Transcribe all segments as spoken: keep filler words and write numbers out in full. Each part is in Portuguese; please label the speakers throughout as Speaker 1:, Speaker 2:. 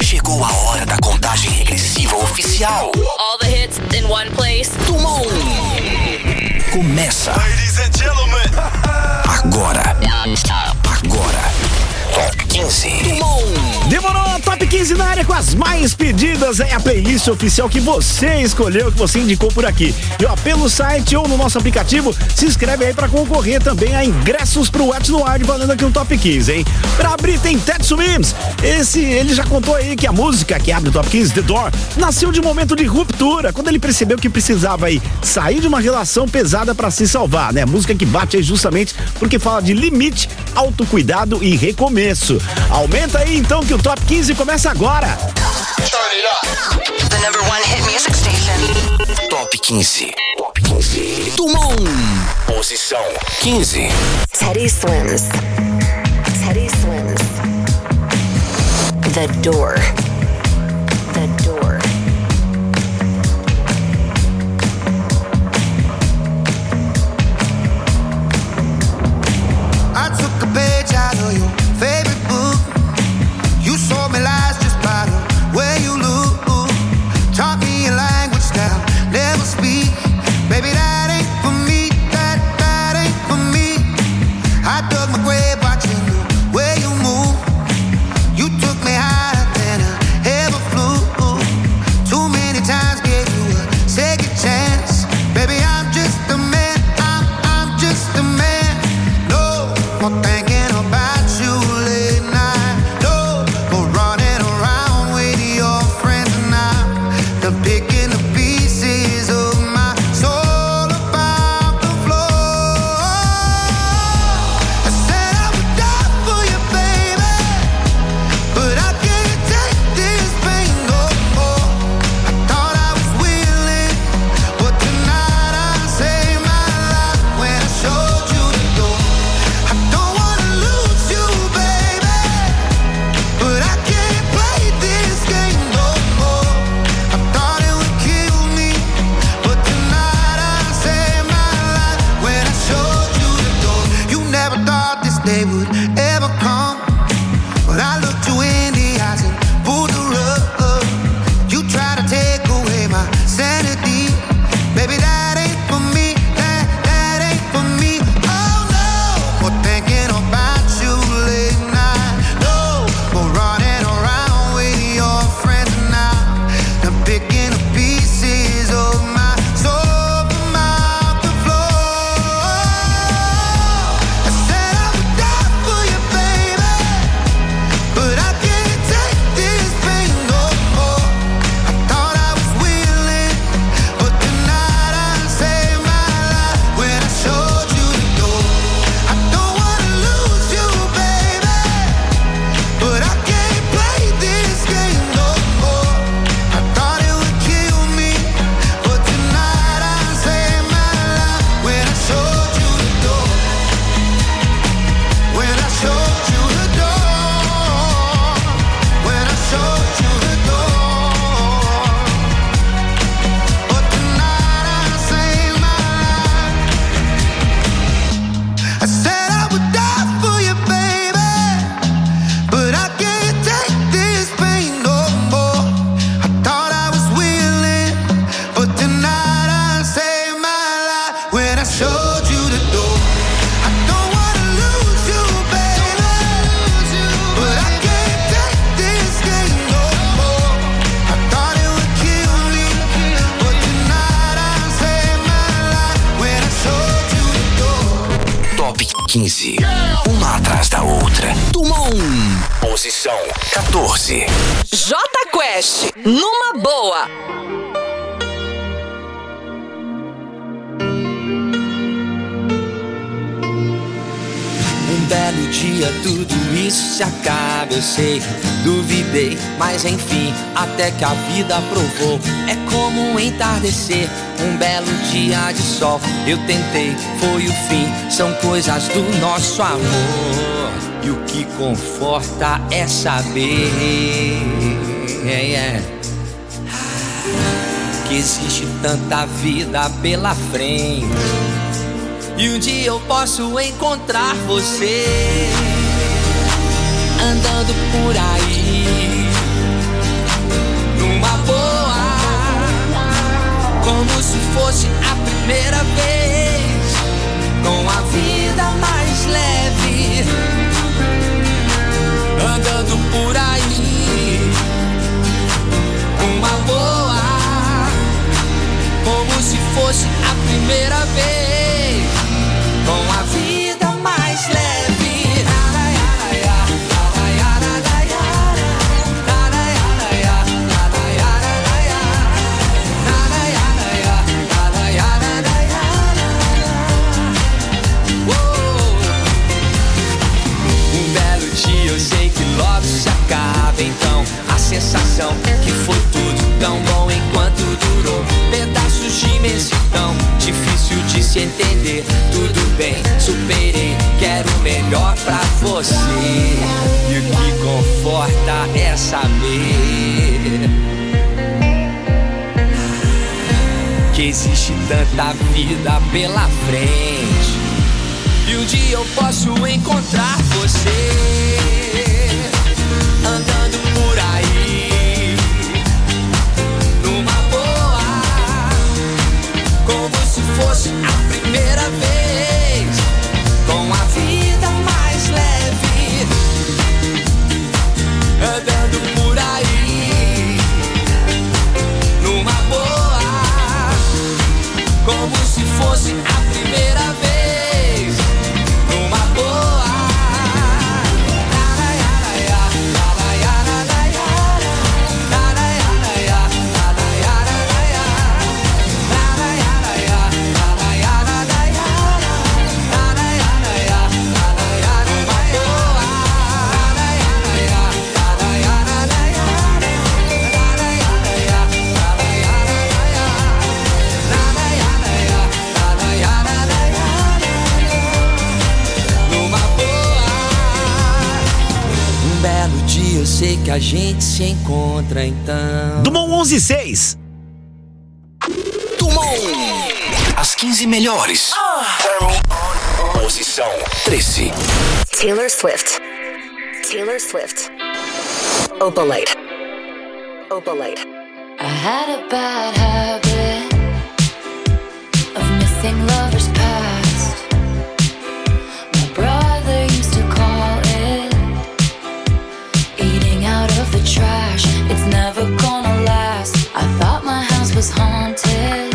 Speaker 1: Chegou a hora da contagem regressiva oficial.
Speaker 2: All the hits in one place.
Speaker 1: Tumon. Começa.
Speaker 3: Ladies and gentlemen.
Speaker 1: Agora. Agora. Top quinze. Tumon.
Speaker 4: Demorou, Top quinze na área com as mais pedidas. É a playlist oficial que você escolheu, que você indicou por aqui. E ó, pelo site ou no nosso aplicativo, se inscreve aí pra concorrer também a ingressos pro What's no Ar, valendo aqui um Top quinze, hein? Pra abrir tem Tetsu Mims. Esse, ele já contou aí que a música que abre o Top quinze, The Door, nasceu de um momento de ruptura, quando ele percebeu que precisava aí sair de uma relação pesada pra se salvar, né? Música que bate aí justamente porque fala de limite, autocuidado e recomeço. Aumenta aí então que o Top quinze começa agora.
Speaker 1: The number one hit music station. Top quinze. Top quinze. Tumon. Posição quinze.
Speaker 5: Teddy Swims. Teddy Swims. The Door. The Door.
Speaker 6: I took a page out of your favorite book. You sold me lies just by the way you look. Taught me a language that I'll never speak. Baby, that ain't for me. That, that ain't for me. I dug my grave watching the way you move. You took me higher than I ever flew. Too many times gave you a second chance. Baby, I'm just a man. I'm, I'm just a man. No more thinking about you late night. No more running around with your friends and I'm done picking the pieces of my soul about the floor. I said I would die for you, baby, but I can't take this pain no more. I thought I was willing, but tonight I saved my life when I showed you the door. I don't wanna lose you, baby, but I can't play this game no more. I thought it would kill me, but tonight I saved my life when I showed you the door. You never thought this day would ever come, but I looked you in the eyes and pulled the rug. You try to take away my sanity. Baby, that ain't for me. That, that ain't for me. Oh no, more thinking about you late night. No more running around with your friends now. I'm picking the pieces of my soul from out the floor. I said I would die for you, baby, but I can't take this pain no more. I thought I was willing, but tonight I saved my life when I showed you the door. I don't wanna lose you, baby, but I can't play this game no more. I thought it would kill me, but tonight I saved my life when I showed you the door. When I showed you the door. When I showed you the door. But tonight I saved my life. I said I would die for you, baby, but I can't take this pain no more. I thought I was willing, but tonight I saved my life when I showed you the door. I don't wanna lose you, baby, but I can't take this game no more. I thought it would kill me, but tonight I saved my life when I showed you the door.
Speaker 1: Top quinze. Uma atrás da outra. Tumon. Posição quatorze.
Speaker 2: Jota Quest, numa boa.
Speaker 7: Um belo dia tudo isso se acaba, eu sei. Duvidei, mas enfim, até que a vida provou. É como um entardecer, um belo dia de sol. Eu tentei, foi o fim, são coisas do nosso amor. E o que conforta é saber é, é, que existe tanta vida pela frente. E um dia eu posso encontrar você andando por aí, primeira vez, com a vida mais leve. Um belo dia eu sei que logo se acaba, então a sensação que foi tudo tão bom enquanto durou. Pedaços de imensidão, difícil de se entender. Tudo bem, superei, quero o melhor pra você. E o que conforta é saber que existe tanta vida pela frente, e um dia eu posso encontrar você andando por aí, numa boa, como se fosse a primeira vez, com a vida mais leve, andando por aí, numa boa, como se fosse a primeira vez, numa boa. Eu sei que a gente se encontra então.
Speaker 4: Dumont onze e seis.
Speaker 1: Dumont. As quinze melhores. Posição treze.
Speaker 5: Taylor Swift. Taylor Swift. Opalite. Opalite.
Speaker 3: I had a bad habit of missing lovers past. My brother used to call it eating out of the trash. It's never gonna last. I thought my house was haunted.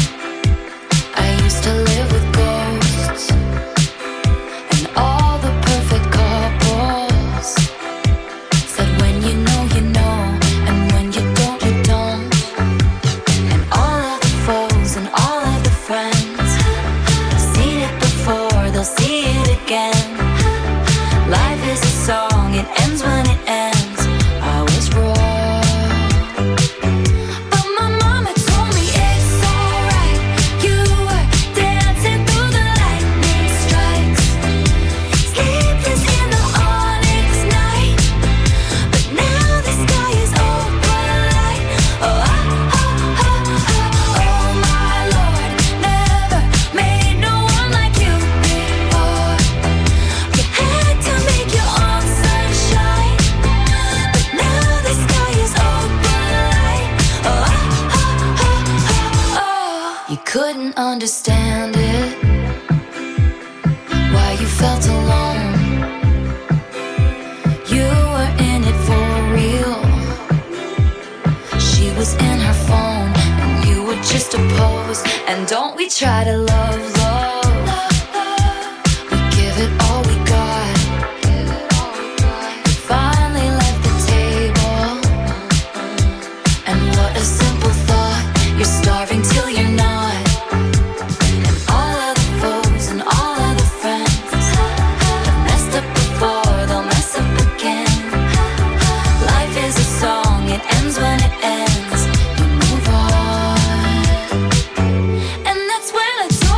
Speaker 3: I used to live with ghosts and all the perfect couples said when you know you know, and when you don't you don't. And all of the foes and all of the friends have seen it before, they'll see it again. Life is a song, it ends when it ends. I was wrong, but my mama told me it's alright. You were dancing through the lightning strikes, sleepless in the onyx night, but now the sky is opalite. Oh, oh, oh, oh, oh my Lord, never made no one like you before. You had to make your own sunshine, but now the sky is opalite. Oh, oh, oh, oh, oh. You couldn't understand it, why you felt alone. You were in it for real. She was in her phone and you were just a pose. And don't we try to love, love. We give it all we got. We finally left the table, and what a simple thought. You're starving till you're not. And all of the foes and all of the friends have messed up before, they'll mess up again. Life is a song, it ends when it ends. You move on, and that's when I told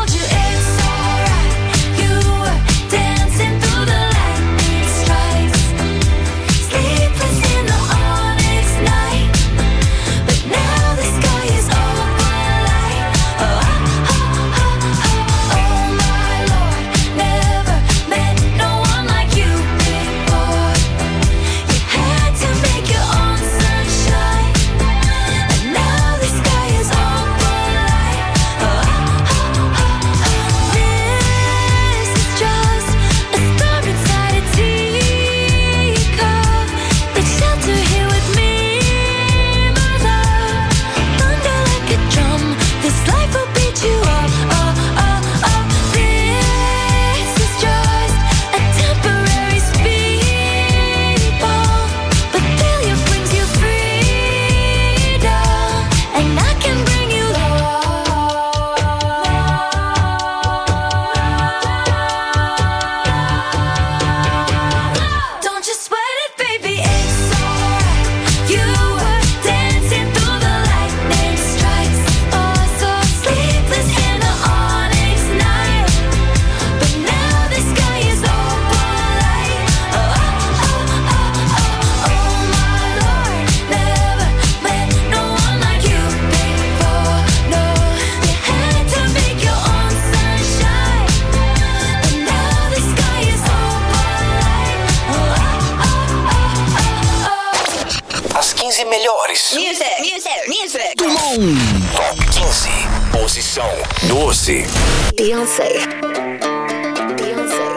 Speaker 1: quinze melhores.
Speaker 2: Music, music, music.
Speaker 1: Dumont. Top quinze. Posição doze.
Speaker 5: Beyonce. Beyonce.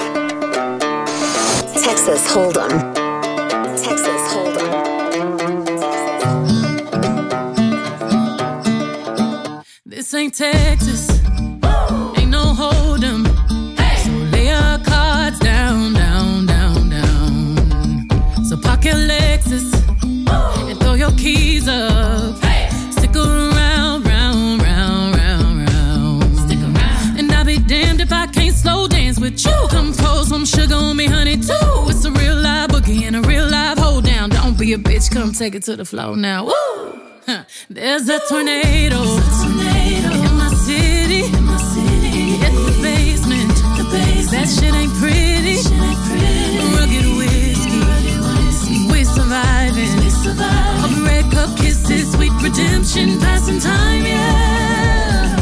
Speaker 5: Texas Hold'em. Texas Hold'em.
Speaker 8: This ain't Texas. Ain't no Hold'em. So lay your cards down, down, down, down. So park your Lexus and throw your keys up. Stick around, round, round, round, round. Stick around. And I'll be damned if I can't slow dance with you. Come pour some sugar on me, honey, too. It's a real live boogie and a real live hold down. Don't be a bitch, come take it to the floor now. Woo! Huh. There's a tornado, There's a tornado in my city. In my city. Hit the basement. The basement. That shit ain't pretty. Shit ain't pretty. Rugged whiskey. Rugged whiskey. We're surviving. We surviving. Of red cup kisses, sweet redemption, passing time, yeah.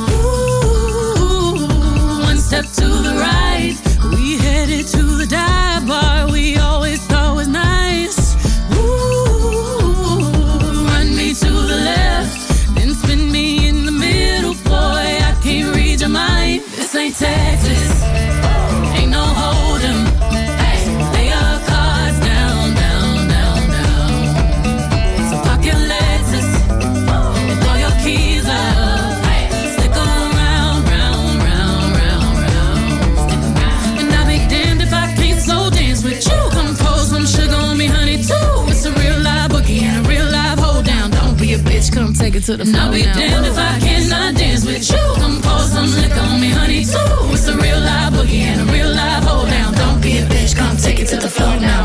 Speaker 8: Ooh, one step to the right, we headed to the dive bar we always thought was nice. To the left, then spin me in the middle, boy, I can't read your mind. This ain't Texas, ain't no Hold'em. Hey, lay your cards down, down, down, down. So park your Lexus and throw your keys up. Hey, stick around, round, round, round, round. Stick around. And I'll be damned if I can't slow dance with you. Come pour some sugar on me, honey, too. It's a real live boogie and a real live hold down. Be a bitch, come take it to the floor. I'll be damned if I cannot dance with you. Come pour some liquor on me, honey, too. It's a real live boogie and a real live hold down. Don't be a bitch, come take it to the floor now.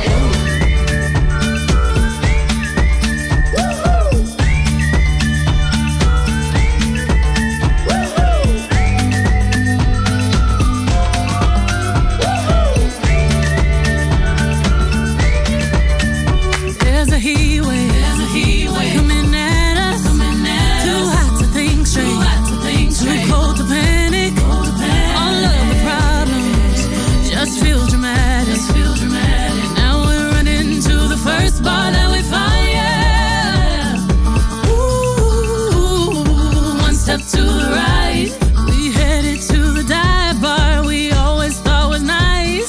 Speaker 8: There's a heat wave, there's a heat wave coming at us. Coming at Too us. hot to think straight, Too, hot to think straight. Too cold to panic. Cold to panic. All of the problems just feel dramatic. Just feel dramatic. Now we're running to the first bar that we find. Yeah. Ooh, one step to the right, we headed to the dive bar we always thought was nice.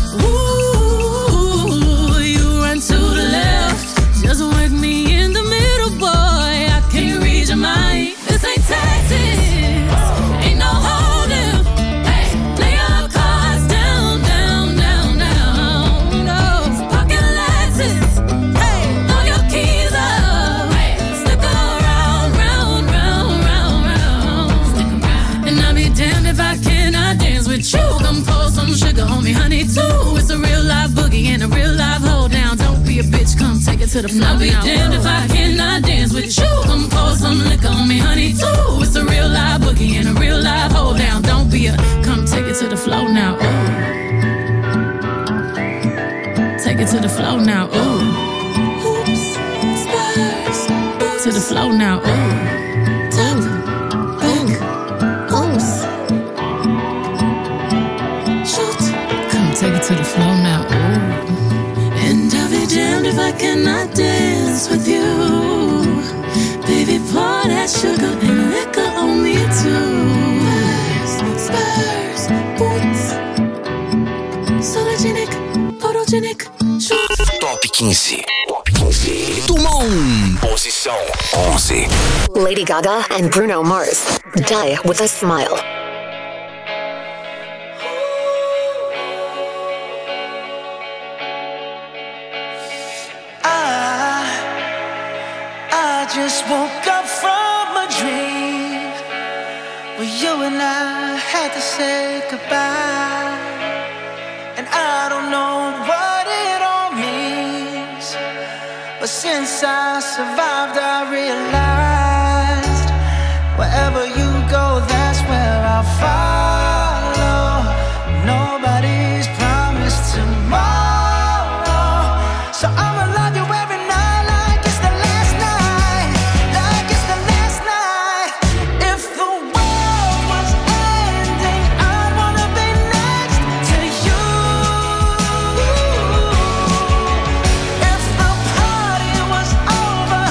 Speaker 8: Ooh, you run to the left. Just work me in the middle, boy, I can't read your mind. This ain't Texas, ain't no Hold'em. Hey, lay your cards down, down, down, down. No, pocket Lexus. Hey, throw your keys up. Hey, stick around, round, round, round, round. Stick around. And I'll be damned if I cannot dance with you. Come pour some sugar on me, honey, too. It's a real live boogie and a real live hold down. Don't be a bitch, come take it to the floor. I'll be damned if I cannot dance with you. Come pour some liquor on me, honey, too. It's a real live boogie and a real live hold down. Don't be a, come take it to the floor now. Ooh. Take it to the floor now. Ooh. Hoops, spurs, to the floor now. Ooh. Tap, back, oops. Shoot, come take it to the floor now. Ooh. And I'll be damned if I cannot dance with you. Baby, pour that sugar and liquor on me too. Spurs, spurs, boots. Sologenic, photogenic, shoot.
Speaker 1: Top quinze. Top quinze. Dumont. Posição onze.
Speaker 5: Lady Gaga and Bruno Mars. Die with a Smile.
Speaker 6: I just woke up from a dream where you and I had to say goodbye. And I don't know what it all means, but since I survived I realized wherever you go, that's where I'll follow. Nobody's promised tomorrow, so I'ma love you every night like it's the last night, like it's the last night. If the world was ending, I'd wanna be next to you. If the party was over,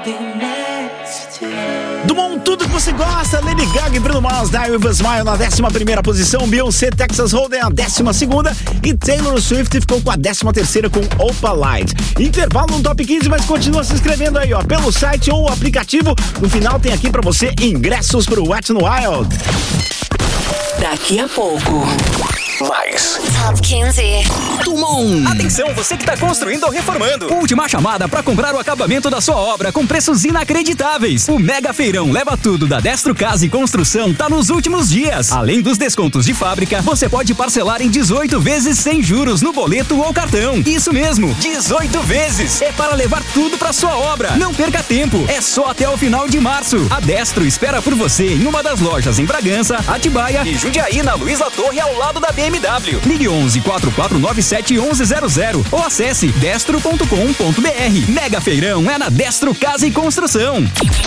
Speaker 4: Dumont, tudo que você gosta. Lady Gaga e Bruno Mars, Die With A Smile na décima primeira posição. Beyoncé, Texas Hold'em na décima segunda. E Taylor Swift ficou com a décima terceira com Opal Light. Intervalo no Top quinze, mas continua se inscrevendo aí, ó, pelo site ou aplicativo. No final tem aqui pra você ingressos pro Wet n Wild.
Speaker 2: Daqui a pouco.
Speaker 1: Mais.
Speaker 5: Top quinze.
Speaker 1: Dumont.
Speaker 9: Atenção, você que está construindo ou reformando. Última chamada para comprar o acabamento da sua obra com preços inacreditáveis. O Mega Feirão Leva Tudo da Destro Casa e Construção tá nos últimos dias. Além dos descontos de fábrica, você pode parcelar em dezoito vezes sem juros no boleto ou cartão. Isso mesmo, dezoito vezes. É para levar tudo para sua obra. Não perca tempo, é só até o final de março. A Destro espera por você em uma das lojas em Bragança, Atibaia e Jundiaí, na Luiz La Torre, ao lado da B M W. Ligue onze, quatro quatro nove sete, onze zero zero ou acesse destro ponto com ponto br. Mega Feirão é na Destro Casa e Construção.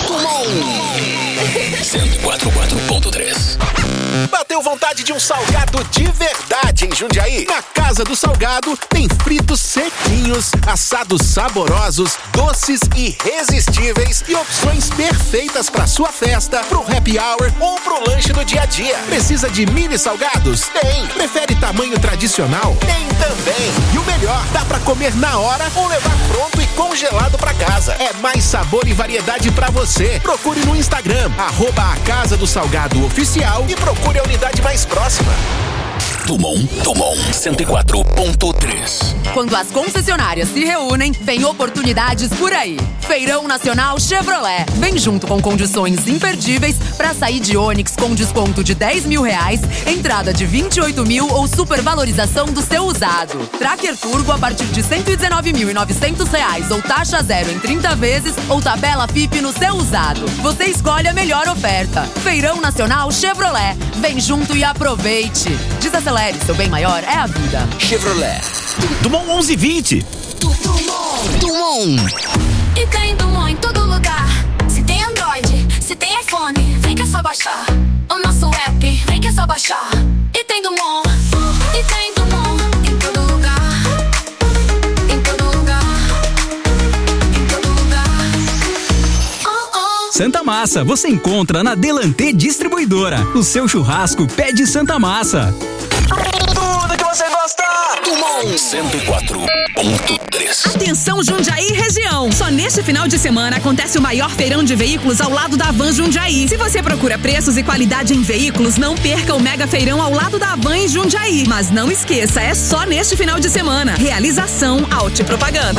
Speaker 1: cento e quatro ponto três. Bateu vontade de um salgado de verdade em Jundiaí? Na Casa do Salgado tem fritos sequinhos, assados saborosos, doces irresistíveis e opções perfeitas para sua festa, pro happy hour ou pro lanche do dia a dia. Precisa de mini salgados? Tem. Prefere tamanho tradicional? Tem também. E o melhor, dá pra comer na hora ou levar pronto e congelado pra casa. É mais sabor e variedade pra você. Procure no Instagram, arroba a Casa do Salgado Oficial e procure a unidade mais próxima. Dumont, Dumont, cento e quatro ponto três.
Speaker 2: Quando as concessionárias se reúnem, vem oportunidades por aí. Feirão Nacional Chevrolet. Vem junto com condições imperdíveis para sair de Onix com desconto de dez mil reais, entrada de vinte e oito mil ou supervalorização do seu usado. Tracker Turbo a partir de cento e dezenove mil e novecentos reais ou taxa zero em trinta vezes ou tabela F I P no seu usado. Você escolhe a melhor oferta. Feirão Nacional Chevrolet. Vem junto e aproveite. Desacelere, seu bem maior é a vida.
Speaker 1: Chevrolet.
Speaker 4: Dumont onze e vinte.
Speaker 1: Dumont. Dumont.
Speaker 3: E tem Dumont em todo lugar. Se tem Android, se tem iPhone, vem que é só baixar. O nosso app, vem que é só baixar. E tem Dumont. E tem Dumont em todo lugar. Em todo lugar. Em todo lugar. Oh, oh.
Speaker 9: Santa Massa, você encontra na Delantê Distribuidora. O seu churrasco pede Santa Massa.
Speaker 1: Tudo que você gosta. Dumont cento e quatro ponto três.
Speaker 10: Atenção Jundiaí região. Só neste final de semana acontece o maior feirão de veículos ao lado da Van Jundiaí. Se você procura preços e qualidade em veículos, não perca o mega feirão ao lado da Van em Jundiaí. Mas não esqueça, é só neste final de semana. Realização Alte Propaganda.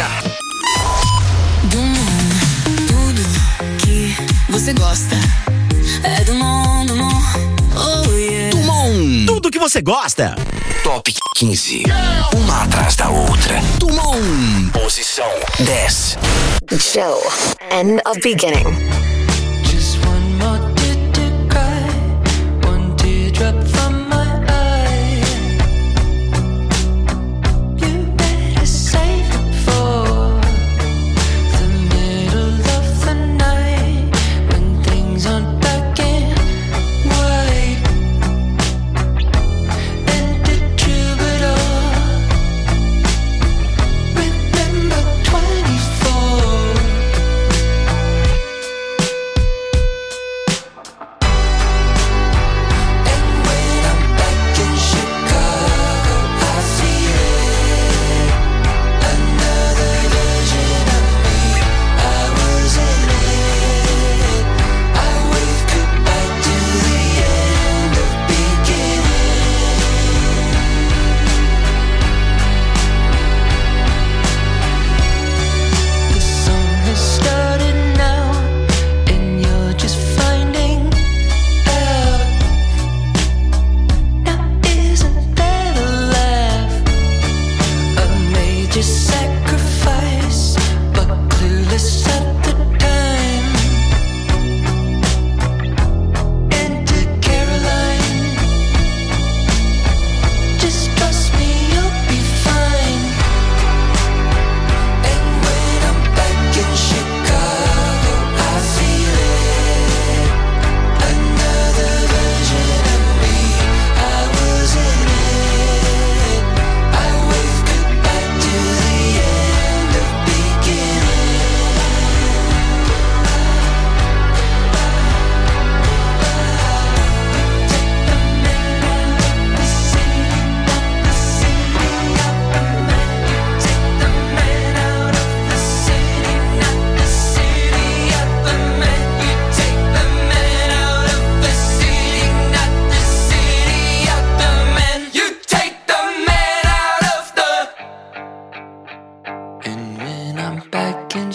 Speaker 3: Dumont, tudo que você gosta é Dumont, Dumont, oh yeah.
Speaker 4: Dumont, tudo que você gosta.
Speaker 1: Top quinze. Uma atrás da outra. Dumont. Posição dez.
Speaker 5: Joe, end of beginning.
Speaker 11: Just one more tear to cry, one teardrop from my eye. You better save it for the middle of the night when things aren't black and white. And the troubadour, remember twenty-four.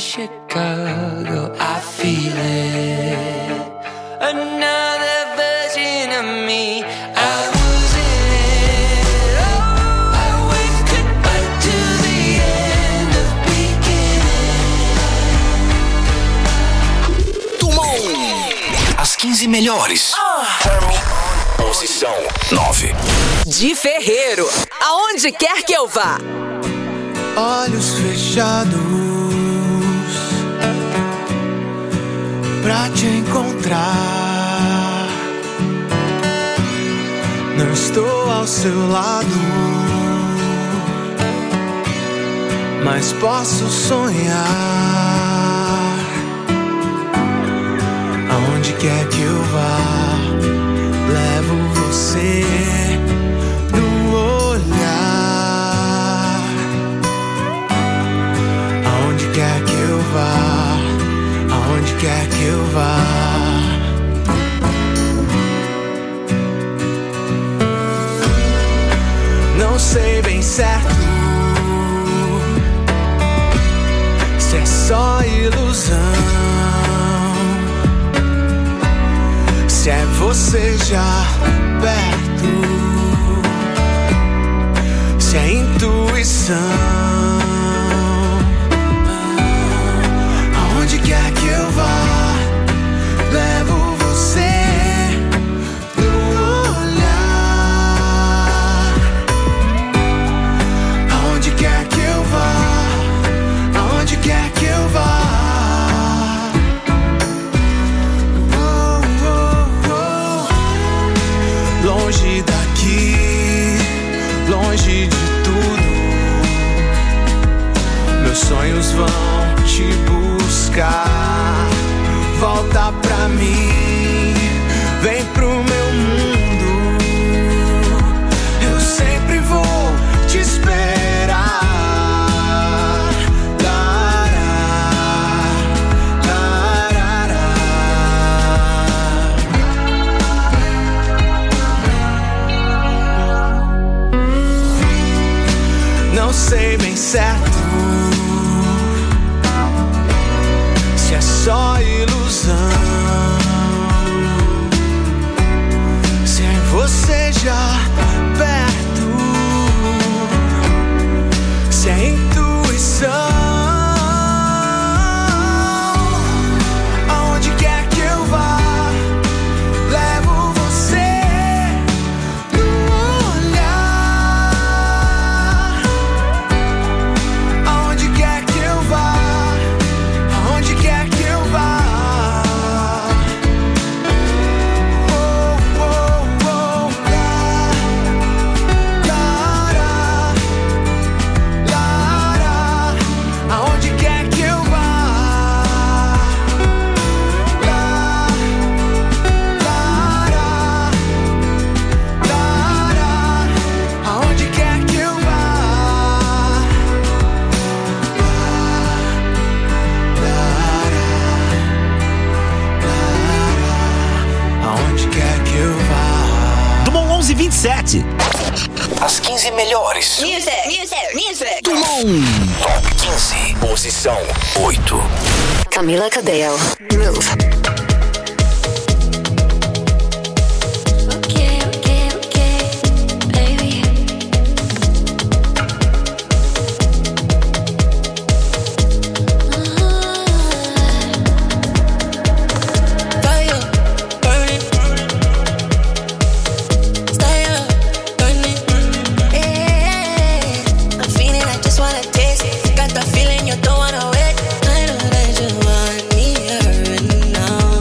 Speaker 7: Chicago, I feel it. Another version of me. I was in it. Oh, I waved goodbye to the end of beginning.
Speaker 1: Turma um. As quinze melhores. Posição nove.
Speaker 10: De Ferreiro, aonde quer que eu vá.
Speaker 6: Olhos fechados pra te encontrar. Não estou ao seu lado, mas posso sonhar. Aonde quer que eu vá, levo você no olhar. Aonde quer que eu vá, aonde quer que eu vá. Não sei bem certo se é só ilusão, se é você já perto, se é intuição. Aonde quer que eu vá, levo você no olhar. Aonde quer que eu vá, aonde quer que eu vá. Longe daqui, longe de tudo, meus sonhos vão te buscar. Volta pra mim, vem pro meu mundo. Eu sempre vou te esperar. Não sei bem certo se é só ilusão, se é você já perto, se é intuição. Aonde quer que eu vá, levo você no olhar. Aonde quer que eu vá, aonde quer que eu vá. Oh, oh, oh, lá, lá, lá, lá, aonde quer que eu vá. Lá, lá, lá, lá, aonde quer que eu vá. Aonde quer que eu vá.
Speaker 4: Dumont onze vinte e sete.
Speaker 1: As quinze melhores.
Speaker 10: Music, music, music.
Speaker 1: Dumont. Top quinze. Posição oito.
Speaker 5: Camila Cabello. Move.
Speaker 3: Okay, okay, okay, baby. Fire, burning. Stay up, burning. Yeah, I'm feeling, I just wanna taste it. Got the feeling you don't wanna wait. I know that you want me here and now.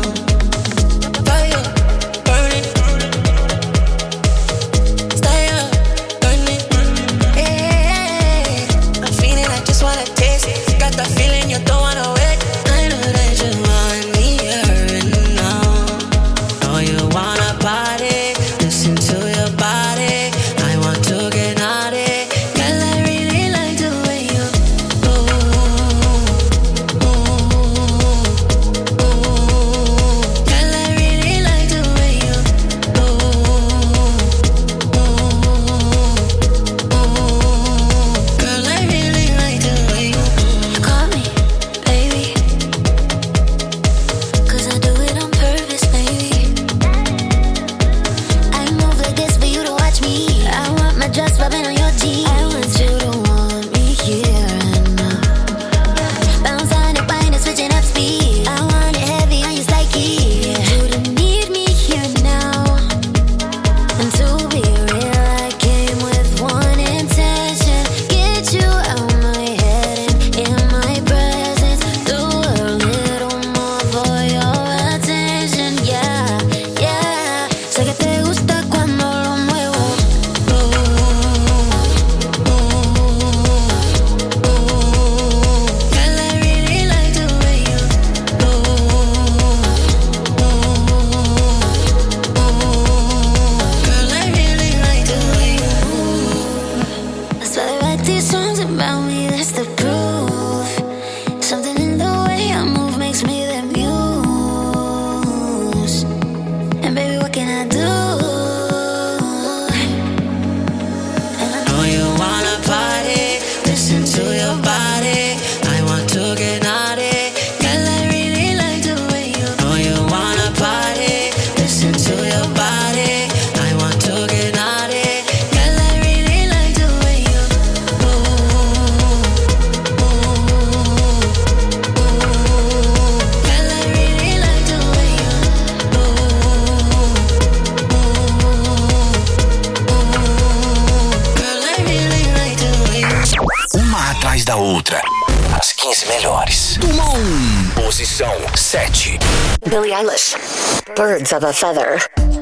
Speaker 1: As quinze melhores. Número um. Posição sete.
Speaker 5: Billie Eilish, Birds of a Feather.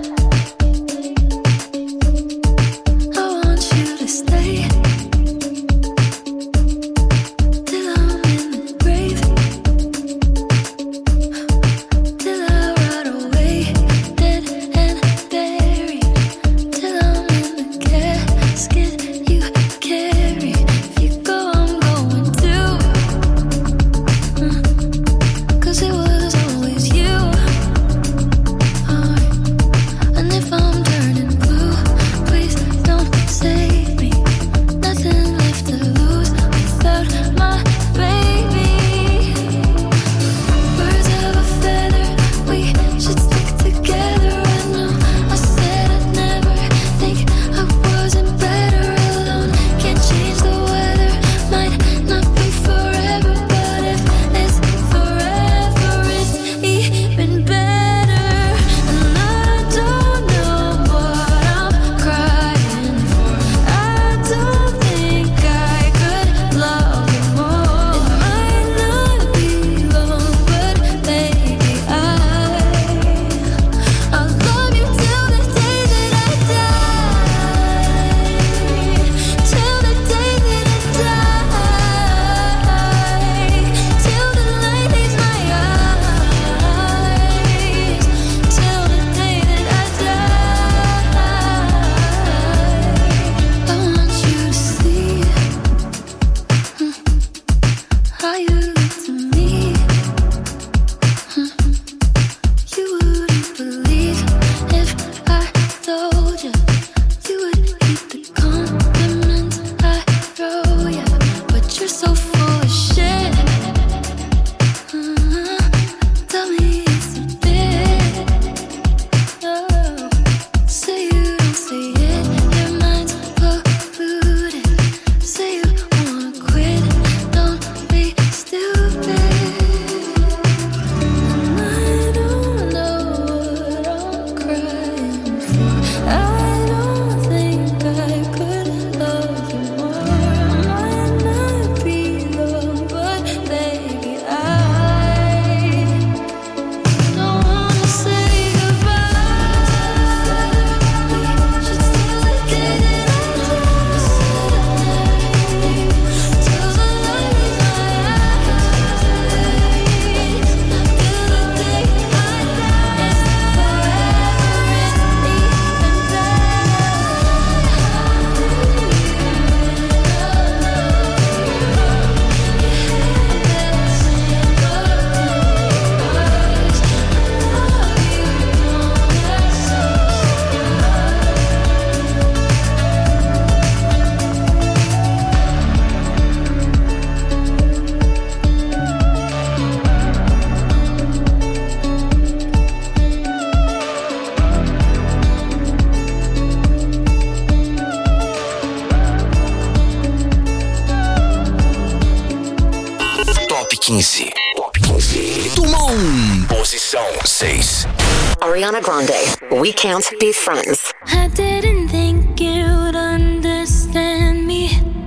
Speaker 1: quinze. Top quinze. Número um. Posição seis.
Speaker 5: Ariana Grande, We Can't Be Friends.
Speaker 11: I didn't think you'd understand me.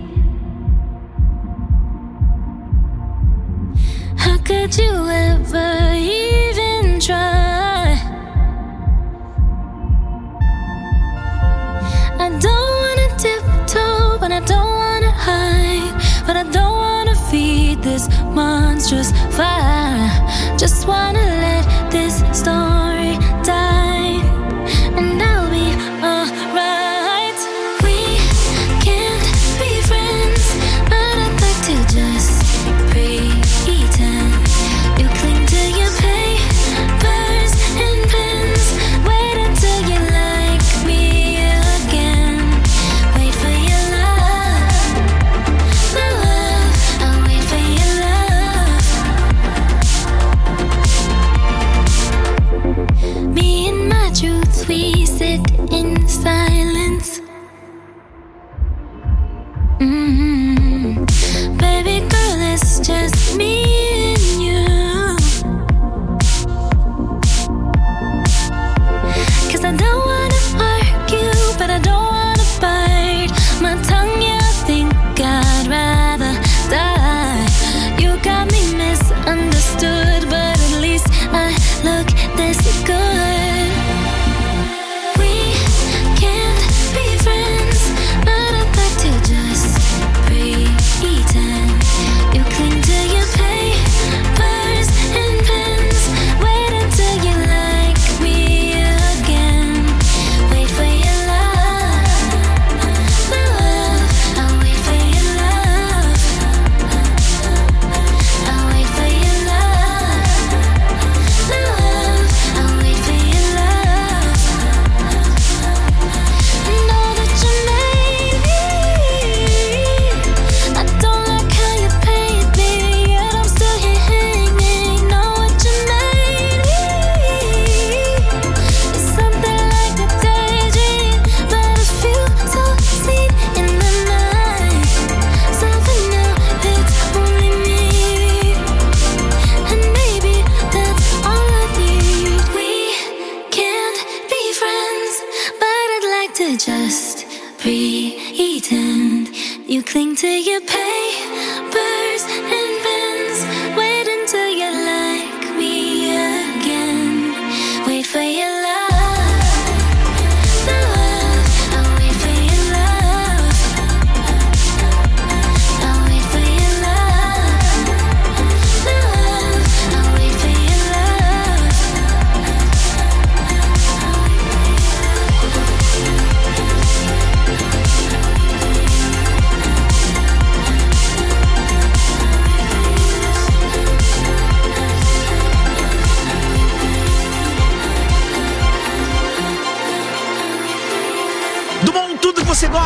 Speaker 11: How could you ever even try? I don't wanna tiptoe, but I don't wanna hide. But I don't wanna feed this monstrous fire. Just wanna let this story die, and I'll be alright. We can't be friends, but I'd like to just pretend. You cling to your papers and pens. Wait until you like me again. Wait for your love, my love. I'll wait for your love.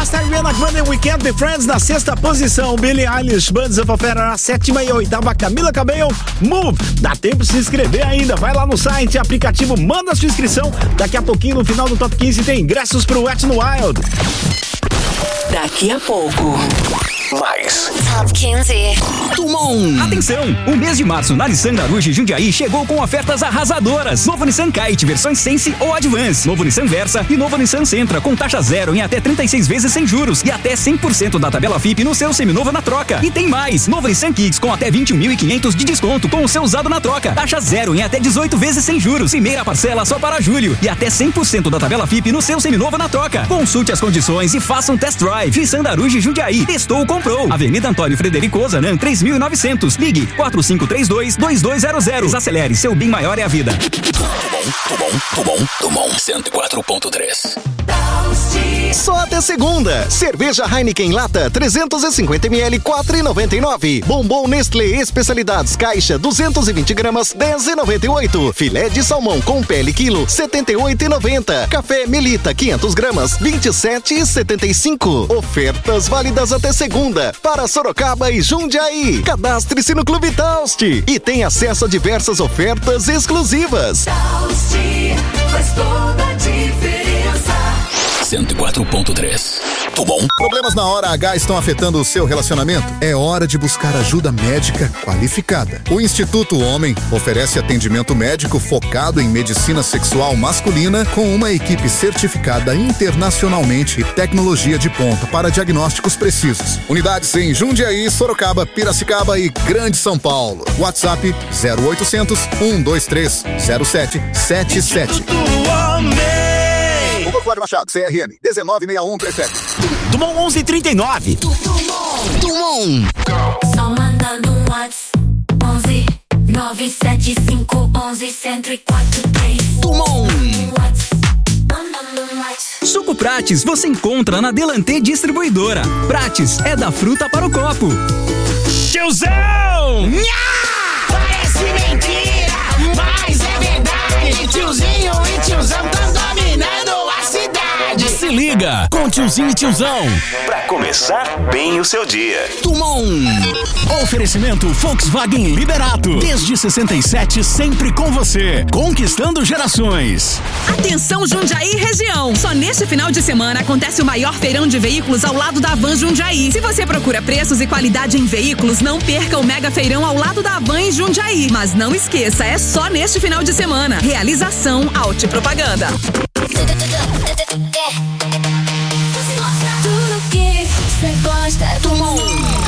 Speaker 4: gosta? Ariana Grande, We Can't Be Friends na sexta posição. Billie Eilish, Bands of Affair na sétima e oitava. Camila Cabello, Move. Dá tempo de se inscrever ainda. Vai lá no site, aplicativo, manda sua inscrição. Daqui a pouquinho, no final do Top quinze, tem ingressos pro Wet n Wild.
Speaker 2: Daqui a pouco.
Speaker 1: Mais.
Speaker 5: Top quinze.
Speaker 9: Tumon. Atenção! O mês de março na Nissan Naruji Jundiaí chegou com ofertas arrasadoras. Novo Nissan Kite, versões Sense ou Advance. Novo Nissan Versa e novo Nissan Sentra, com taxa zero em até trinta e seis vezes sem juros e até cem por cento da tabela F I P no seu seminovo na troca. E tem mais! Novo Nissan Kicks com até vinte e um mil e quinhentos de desconto com o seu usado na troca. Taxa zero em até dezoito vezes sem juros. Primeira parcela só para julho. E até cem por cento da tabela F I P no seu seminovo na troca. Consulte as condições e faça um test drive. Nissan Naruji Jundiaí. Testou, comprou. Avenida Antônio Frederico Zanan, três mil e novecentos. Ligue quatro cinco três dois, dois dois zero zero. Acelere, seu bem maior é a vida.
Speaker 1: Tumon, Tumon, Tumon, cento e quatro ponto três.
Speaker 12: Só até segunda. Cerveja Heineken Lata trezentos e cinquenta mililitros, quatro reais e noventa e nove. Bombom Nestlé Especialidades Caixa duzentos e vinte gramas, dez reais e noventa e oito. Filé de salmão com pele quilo, setenta e oito reais e noventa. Café Melita quinhentas gramas, vinte e sete reais e setenta e cinco. Ofertas válidas até segunda para Sorocaba e Jundiaí. Cadastre-se no Clube Taust e tem acesso a diversas ofertas exclusivas.
Speaker 13: Taust faz toda a diferença.
Speaker 1: cento e quatro ponto três. Tumon.
Speaker 14: Problemas na hora H estão afetando o seu relacionamento? É hora de buscar ajuda médica qualificada. O Instituto Homem oferece atendimento médico focado em medicina sexual masculina com uma equipe certificada internacionalmente e tecnologia de ponta para diagnósticos precisos. Unidades em Jundiaí, Sorocaba, Piracicaba e Grande São Paulo. WhatsApp zero oitocentos, um dois três, zero sete sete sete.
Speaker 15: Rua Cláudio Machado, C R M, dezenove sessenta e um trinta e sete.
Speaker 4: Tumon onze e trinta e nove.
Speaker 13: Tumon. Só mandando um WhatsApp. onze nove sete cinco onze cento e quatro três.
Speaker 9: Tumon. Suco Prates você encontra na Delantê Distribuidora. Prates é da fruta para o copo.
Speaker 4: Tiozão!
Speaker 16: Nha! Parece mentira, mas é verdade. Tiozinho e tiozão tão dominando a cidade.
Speaker 1: Se liga com Tiozinho e Tiozão pra começar bem o seu dia.
Speaker 9: Tumon.
Speaker 1: Oferecimento Volkswagen Liberato. Desde sessenta e sete, sempre com você. Conquistando gerações.
Speaker 10: Atenção Jundiaí região. Só neste final de semana acontece o maior feirão de veículos ao lado da Van Jundiaí. Se você procura preços e qualidade em veículos, não perca o mega feirão ao lado da Van em Jundiaí. Mas não esqueça, é só neste final de semana. Realização Audi Propaganda.
Speaker 13: Tudo que você gosta.
Speaker 9: Tumon.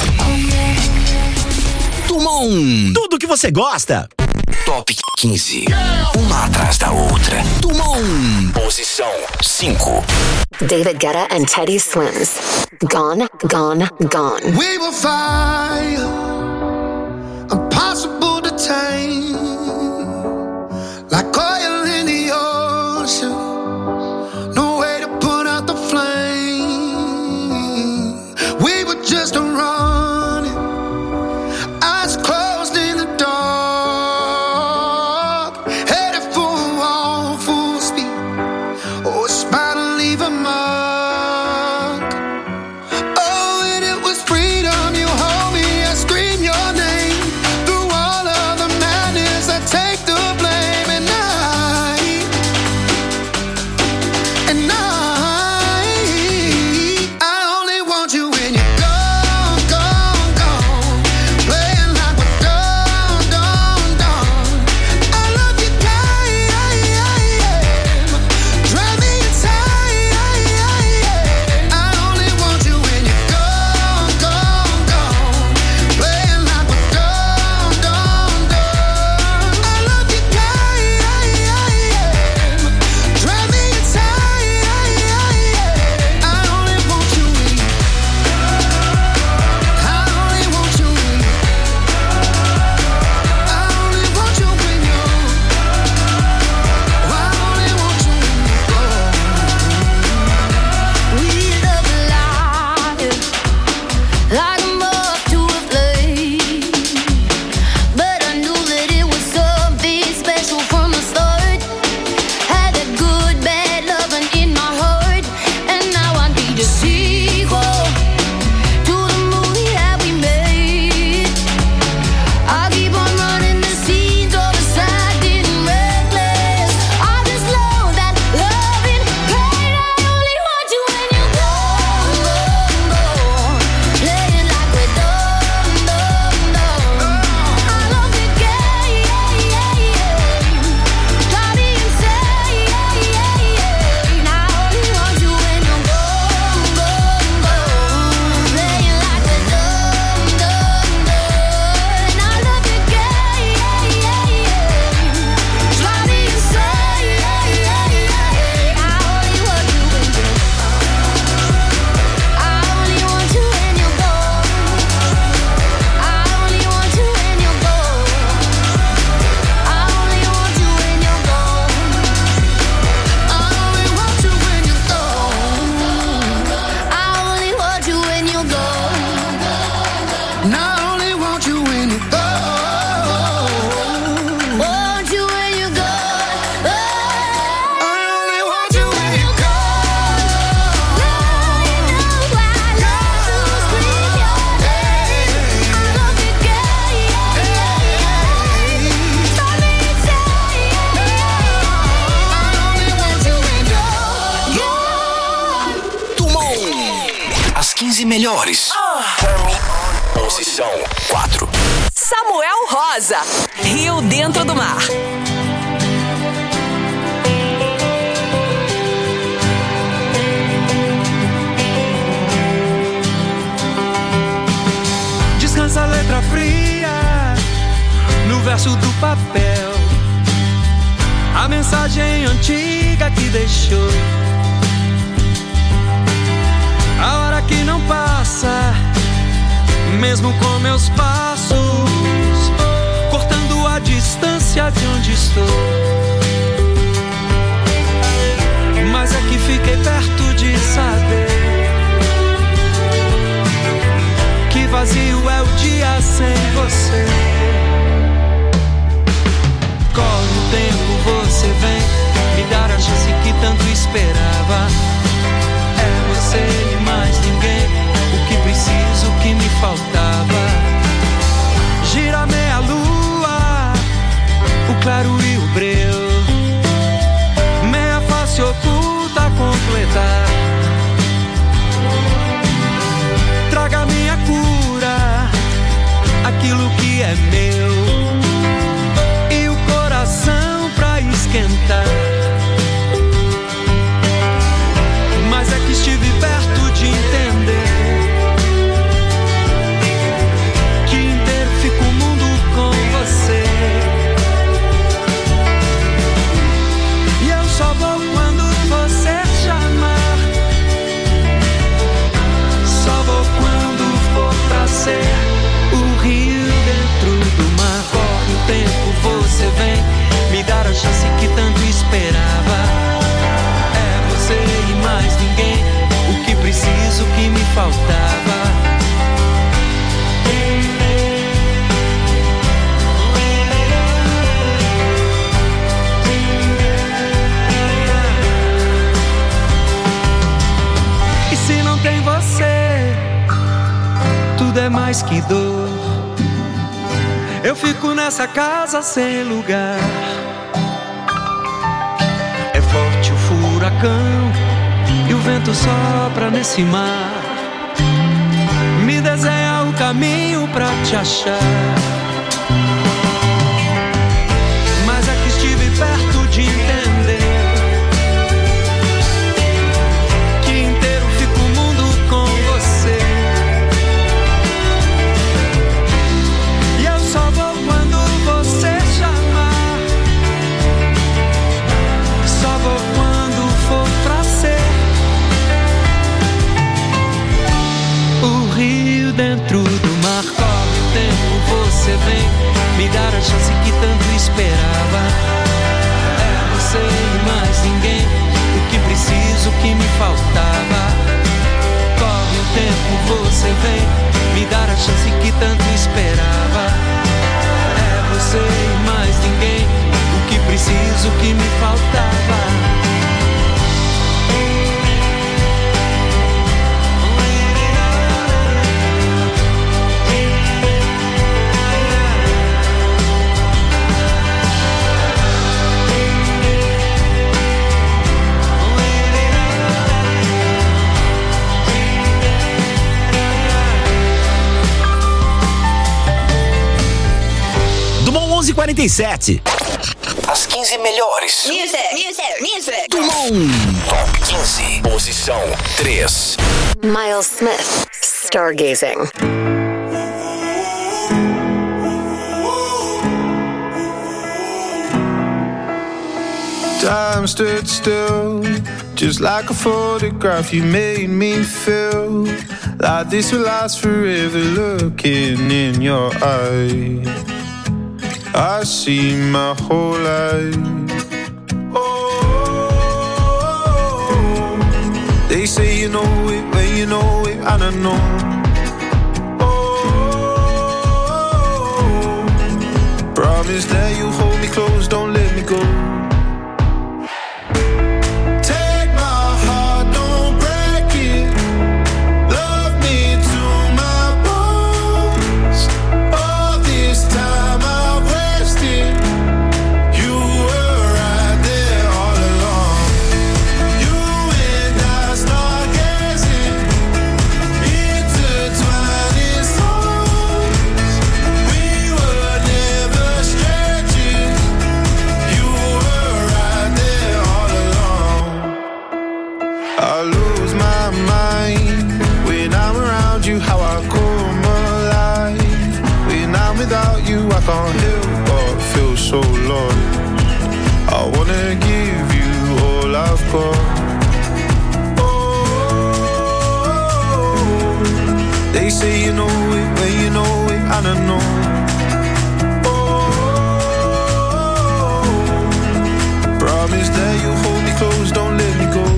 Speaker 9: Tumon.
Speaker 4: Tudo que você gosta.
Speaker 1: Top quinze. Uma atrás da outra.
Speaker 9: Tumon.
Speaker 1: Posição cinco.
Speaker 5: David Guetta and Teddy Swims. Gone, gone, gone.
Speaker 6: We will fire, impossible to tame, like oil in the ocean, no way to put out the flame. We were just running, eyes closed in the dark, headed for a wall, full speed. Oh, it's about to leave a mark. Oh, and it was freedom. You hold me, I scream.
Speaker 1: melhores. Posição quatro.
Speaker 10: Samuel Rosa, Rio Dentro do Mar.
Speaker 17: Descansa a letra fria no verso do papel, a mensagem antiga que deixou, a hora que não passa, mesmo com meus passos, cortando a distância de onde estou. Mas é que fiquei perto de saber que vazio é o dia sem você. Corre o tempo, você vem me dar a chance que tanto esperava. É você e mais ninguém, o que preciso, o que me faltava. Gira meia lua, o claro e o breu, meia face oculta a completar. Traga minha cura, aquilo que é meu, e o coração pra esquentar. Mas é que estive perto de entender que inteiro fica o mundo com você. E eu só vou quando você chamar, só vou quando for pra ser o rio dentro do mar. Corre o tempo, você vem me dar a chance que tanto esperava. É você e mais ninguém, o que preciso, o que me faltava. E se não tem você, tudo é mais que dor. Eu fico nessa casa sem lugar. É forte o furacão e o vento sopra nesse mar. Me desenha o caminho pra te achar. Mas é que estive perto de entender que inteiro fica o mundo com você. E eu só vou quando você chamar, só vou quando for pra ser o rio dentro do mar. Corre o tempo, você vem me dar a chance que tanto esperava. É você e mais ninguém, o que preciso, o que me faltava. Corre o tempo, você vem me dar a chance que tanto esperava. É você e mais ninguém, o que preciso, o que me faltava.
Speaker 4: onze e quarenta e sete.
Speaker 1: As quinze melhores.
Speaker 10: Music, music, music.
Speaker 1: Dumont. Top quinze. Posição três.
Speaker 5: Miles Smith, Stargazing.
Speaker 18: Time stood still, just like a photograph. You made me feel like this will last forever. Looking in your eyes, I see my whole life. Oh, they say you know it, but you know it, and I know. Oh, promise that you hold me close, don't let me go. Into without you I can't help but feel so lost. I wanna give you all I've got. Oh, they say you know it when you know it, and I know. Oh, promise that you'll hold me close, don't let me go.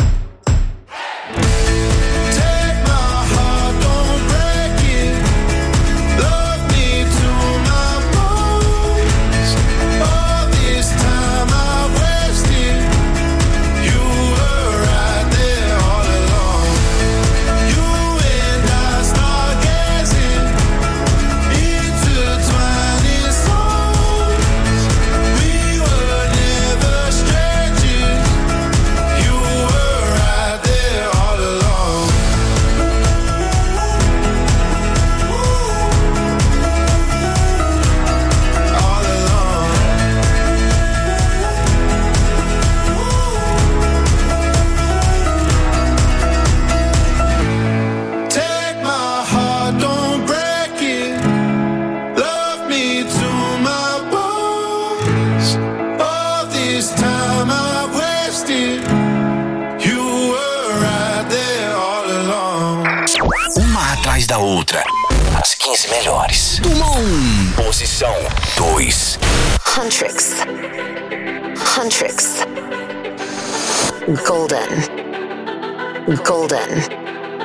Speaker 1: Da outra. As quinze melhores. Uma um. Posição dois.
Speaker 5: Huntrix. Huntrix. Golden. Golden.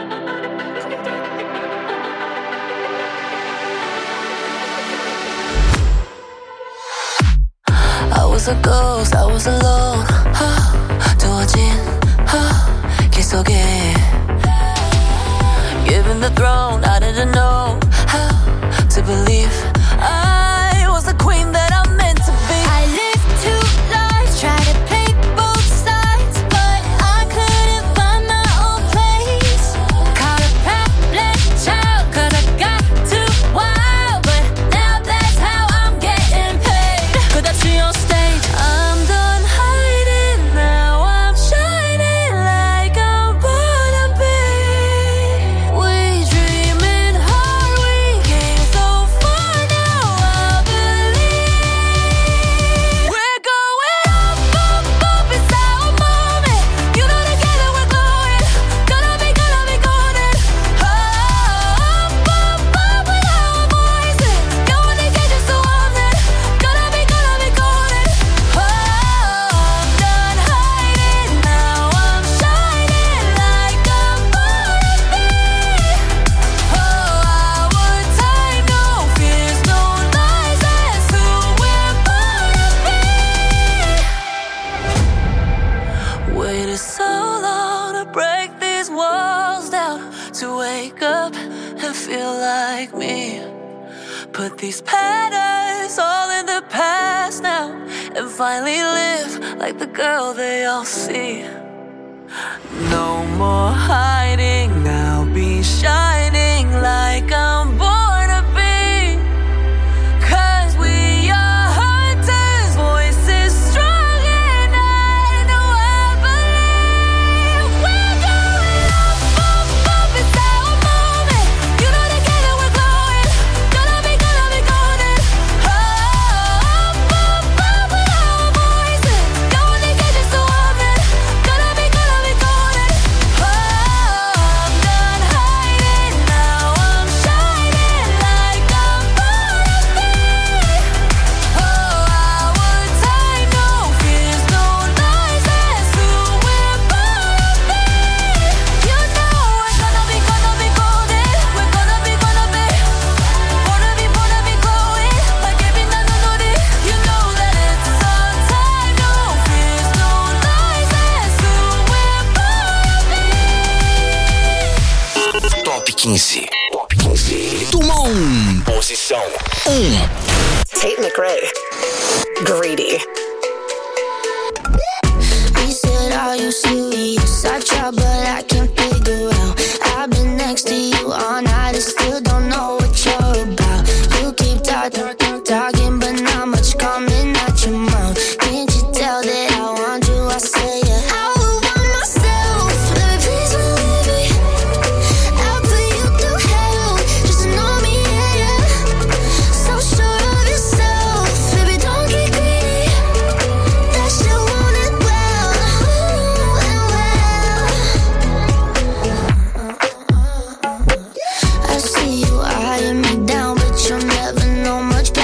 Speaker 3: I was a ghost, I was alone. 두어진 길 속에 given the throne, I didn't know how to believe I was the queen that I'm meant to be.
Speaker 11: I lived two lives, tried to play both sides, but I couldn't find my own place. Caught a problem child, cause I got too wild, but now that's how I'm getting paid.
Speaker 3: Could I see on stage?
Speaker 11: I'm done hiding, now I'm shining like I'm born to be.
Speaker 3: Put these patterns all in the past now, and finally live like the girl they all see. No more hiding, I'll be shining like I'm born to be. Cause we are hunters, voices strong, and I know I believe we're going up, up, up, it's our moment. You know together we're glowing, gonna be, gonna be golden. Up, up, up with our voices, gonna get you so woman, gonna be, gonna be golden. I'm done hiding, now I'm shining like I'm born to be. Oh, our time, no fears, no lies, that's who we're born to be. You know we're gonna be, gonna be golden. We're gonna be, gonna be, wanna be, wanna be glowing like every night on it. You know that it's our time, no fears, no lies, that's who we're born to be.
Speaker 1: Top quinze. Top quinze. Turma um. Posição um.
Speaker 5: Tate McRae. Greedy.
Speaker 11: He said, are you serious? I tried, but I can't figure out. I've been next to you all night and still don't know what you're about. You keep talking, talking, but not much coming out your mouth. Can't you tell that I want you? I say yeah. I would want myself. Baby, please believe me. I'll put you through hell. Just to know me, yeah, yeah. So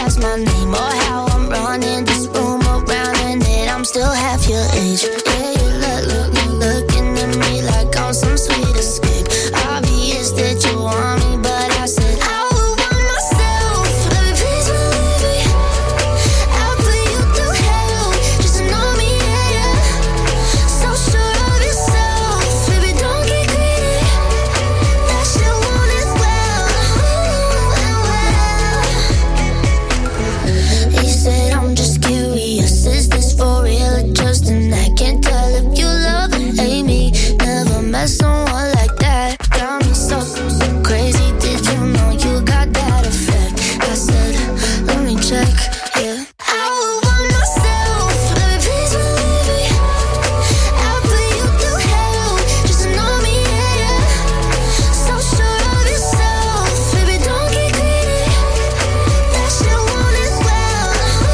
Speaker 11: ask my name or how I'm running this room around, and then I'm still half your age. Yeah, you look, look, look, looking at me like I'm some sweet escape. Obvious that you want me, but I said I would want myself. Baby, please believe me. I'll put you through hell just to know me, yeah, yeah. So sure of yourself, baby, don't get greedy. That shit won't as well. He said I'm just curious, is this for real or just an act? Can't tell if you love and hate me. Never met someone like that. Got me so, so crazy. Did you know you got that effect? I said, let me check, yeah. I would want myself, baby, please believe me. I'll put you through hell just to know me, yeah, yeah. So sure of yourself, baby, don't get greedy. That shit won't as well.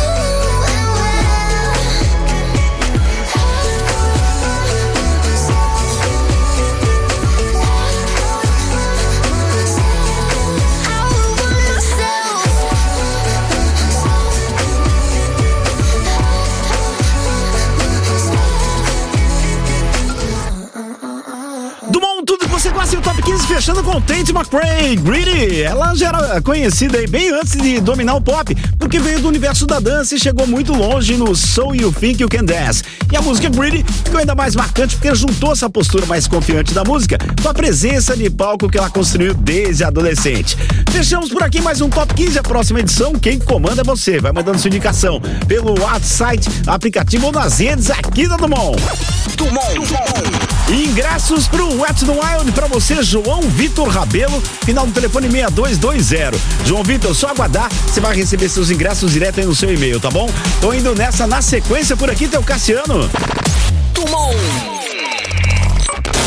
Speaker 4: Dumont, tudo que você gosta, e o Top quinze fechando com Tate McRae, Greedy. Ela já era conhecida aí bem antes de dominar o pop, porque veio do universo da dança e chegou muito longe no So You Think You Can Dance. E a música Greedy ficou ainda mais marcante porque juntou essa postura mais confiante da música com a presença de palco que ela construiu desde adolescente. Fechamos por aqui mais um Top quinze, a próxima edição, quem comanda é você. Vai mandando sua indicação pelo WhatsApp, aplicativo ou nas redes aqui da Dumont. Dumont, Dumont. Ingressos pro Wet n Wild pra você, João Vitor Rabelo, final do telefone seis dois dois zero. João Vitor, só aguardar, você vai receber seus ingressos direto aí no seu e-mail, tá bom? Tô indo nessa, na sequência por aqui, teu Cassiano.
Speaker 1: Dumont.